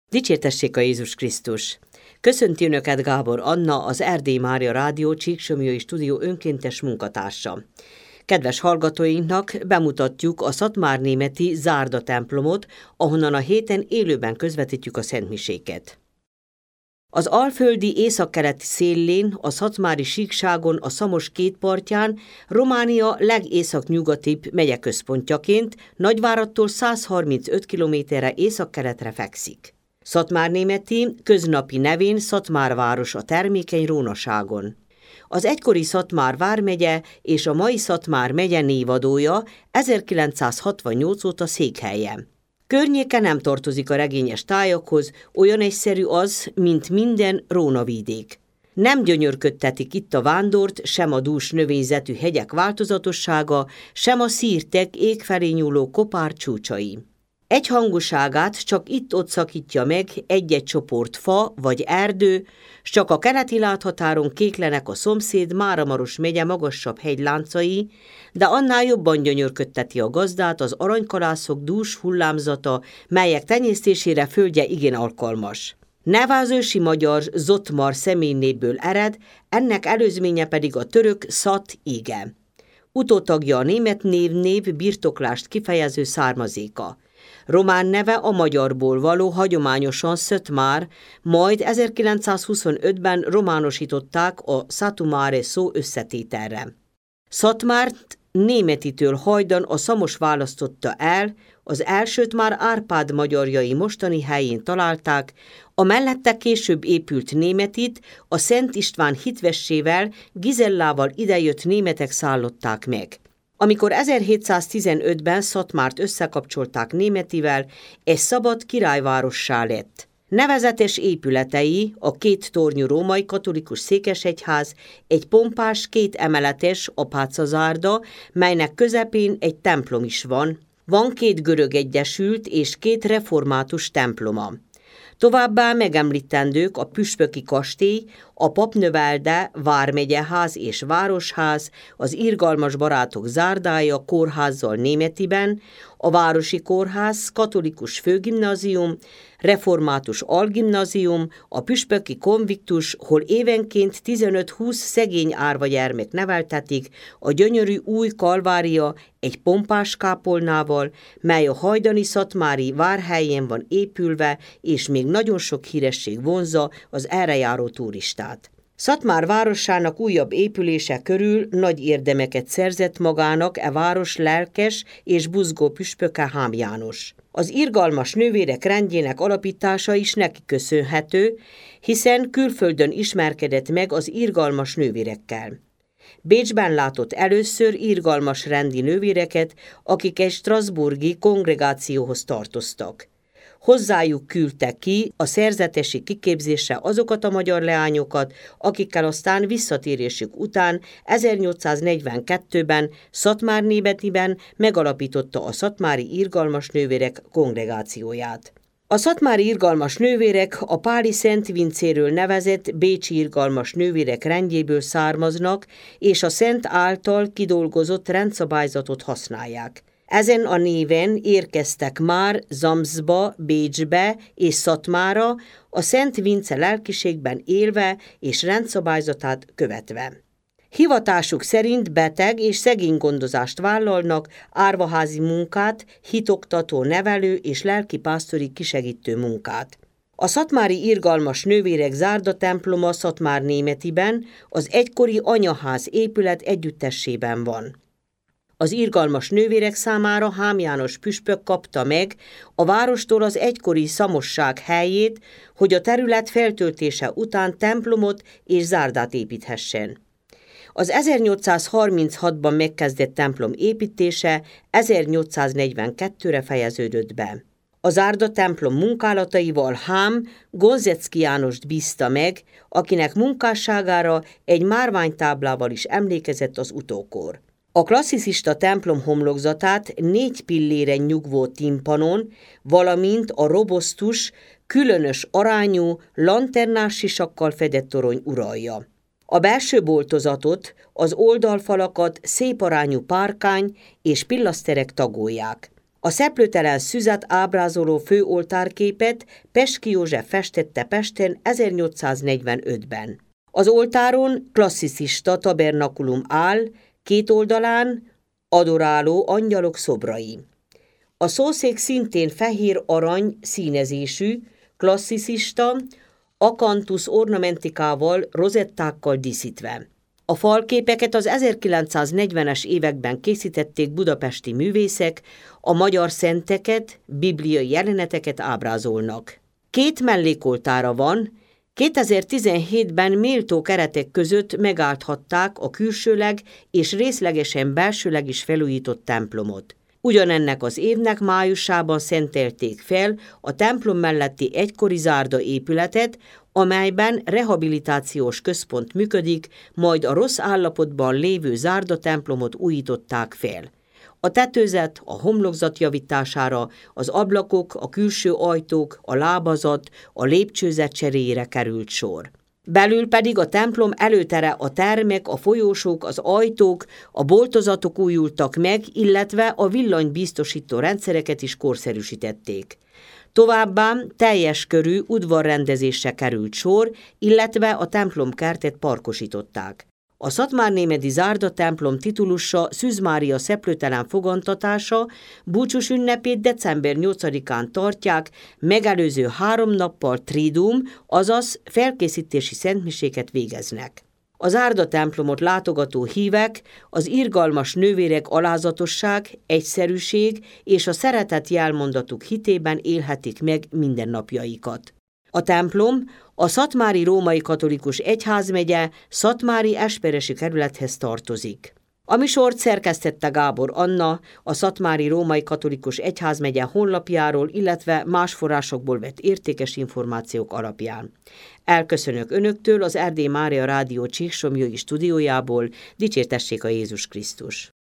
Dicsértessék a Jézus Krisztus! Köszönti Önöket Gábor Anna, az Erdély Mária Rádió Csíksomlyói Stúdió önkéntes munkatársa. Kedves hallgatóinknak bemutatjuk a szatmárnémeti Zárda templomot, ahonnan a héten élőben közvetítjük a szentmiséket. Az alföldi északkeleti szélén, a szatmári síkságon, a Szamos két partján, Románia legészaknyugatibb megyeközpontjaként Nagyváradtól 135 kilométerre északkeletre fekszik. Szatmárnémeti köznapi nevén Szatmárváros a termékeny Rónaságon. Az egykori Szatmár vármegye és a mai Szatmár megye névadója 1968 óta székhelye. Környéke nem tartozik a regényes tájakhoz, olyan egyszerű az, mint minden Rónavidék. Nem gyönyörködtetik itt a vándort sem a dús növényzetű hegyek változatossága, sem a szírtek ég felé nyúló kopár csúcsai. Egyhangúságát csak itt-ott szakítja meg egy-egy csoport fa vagy erdő, s csak a keleti láthatáron kéklenek a szomszéd Máramaros megye magasabb hegyláncai, de annál jobban gyönyörködteti a gazdát az aranykalászok dús hullámzata, melyek tenyésztésére földje igen alkalmas. Neve az ősi magyar Zottmar személynévből ered, ennek előzménye pedig a török Szat ige. Utótagja a német név birtoklást kifejező származéka. Román neve a magyarból való hagyományosan Szötmár, majd 1925-ben románosították a Satu Mare szó összetételre. Szatmárt németitől hajdan a Szamos választotta el, az elsőt már Árpád magyarjai mostani helyén találták, a mellette később épült németit a Szent István hitvessével, Gizellával idejött németek szállották meg. Amikor 1715-ben Szatmárt összekapcsolták németivel, egy szabad királyvárossá lett. Nevezetes épületei, a két tornyú római katolikus székesegyház, egy pompás, két emeletes apácazárda, melynek közepén egy templom is van. Van két görög egyesült és két református temploma. Továbbá megemlítendők a püspöki kastély, a papnövelde, vármegyeház és városház, az irgalmas barátok zárdája kórházzal németiben, a városi kórház, katolikus főgimnázium, református algimnázium, a püspöki konviktus, hol évenként 15-20 szegény árva gyermek neveltetik, a gyönyörű új Kalvária egy pompás kápolnával, mely a hajdani szatmári várhelyén van épülve, és még nagyon sok híresség vonzza az erre járó turistát. Szatmár városának újabb épülése körül nagy érdemeket szerzett magának e város lelkes és buzgó püspöke Hám János. Az irgalmas nővérek rendjének alapítása is neki köszönhető, hiszen külföldön ismerkedett meg az irgalmas nővérekkel. Bécsben látott először irgalmas rendi nővéreket, akik egy strasbourgi kongregációhoz tartoztak. Hozzájuk küldte ki a szerzetesi kiképzésre azokat a magyar leányokat, akikkel aztán visszatérésük után 1842-ben Szatmárnémetiben megalapította a szatmári irgalmas nővérek kongregációját. A szatmári irgalmas nővérek a Páli Szent Vincéről nevezett bécsi irgalmas nővérek rendjéből származnak, és a szent által kidolgozott rendszabályzatot használják. Ezen a néven érkeztek már Zamszba, Bécsbe és Szatmára, a Szent Vince lelkiségben élve és rendszabályzatát követve. Hivatásuk szerint beteg és szegénygondozást vállalnak, árvaházi munkát, hitoktató, nevelő és lelkipásztori kisegítő munkát. A szatmári irgalmas nővérek zárda temploma Szatmárnémetiben, az egykori anyaház épület együttessében van. Az irgalmas nővérek számára Hám János püspök kapta meg a várostól az egykori szamosság helyét, hogy a terület feltöltése után templomot és zárdát építhessen. Az 1836-ban megkezdett templom építése 1842-re fejeződött be. A zárda templom munkálataival Hám Gonzecki Jánost bízta meg, akinek munkásságára egy márványtáblával is emlékezett az utókor. A klasszicista templom homlokzatát 4 pilléren nyugvó timpanon, valamint a robosztus, különös arányú, lanternás sisakkal fedett torony uralja. A belső boltozatot, az oldalfalakat szép arányú párkány és pillaszterek tagolják. A szeplőtelen szüzet ábrázoló főoltárképet Peschky József festette Pesten 1845-ben. Az oltáron klasszicista tabernakulum áll, két oldalán adoráló angyalok szobrai. A szószék szintén fehér-arany színezésű, klasszicista, akantusz ornamentikával, rozettákkal díszítve. A falképeket az 1940-es években készítették budapesti művészek, a magyar szenteket, bibliai jeleneteket ábrázolnak. Két mellékoltára van, 2017-ben méltó keretek között megállthatták a külsőleg és részlegesen belsőleg is felújított templomot. Ugyanennek az évnek májusában szentelték fel a templom melletti egykori zárda épületet, amelyben rehabilitációs központ működik, majd a rossz állapotban lévő zárda templomot újították fel. A tetőzet, a homlokzat javítására, az ablakok, a külső ajtók, a lábazat, a lépcsőzet cseréjére került sor. Belül pedig a templom előtere, a termek, a folyósók, az ajtók, a boltozatok újultak meg, illetve a villanybiztosító rendszereket is korszerűsítették. Továbbá teljes körű udvarrendezésre került sor, illetve a templomkertet parkosították. A szatmárnémeti zárda templom titulusa Szűz Mária szeplőtelen fogantatása búcsús ünnepét december 8-án tartják, megelőző 3 nappal triduum, azaz felkészítési szentmiséket végeznek. A zárda templomot látogató hívek az irgalmas nővérek alázatosság, egyszerűség és a szeretet jelmondatuk hitében élhetik meg mindennapjaikat. A templom a Szatmári Római Katolikus Egyházmegye Szatmári Esperesi kerülethez tartozik. A műsort szerkesztette Gábor Anna a Szatmári Római Katolikus Egyházmegye honlapjáról, illetve más forrásokból vett értékes információk alapján. Elköszönök Önöktől az Erdély Mária Rádió Csíksomlyói stúdiójából, dicsértessék a Jézus Krisztus!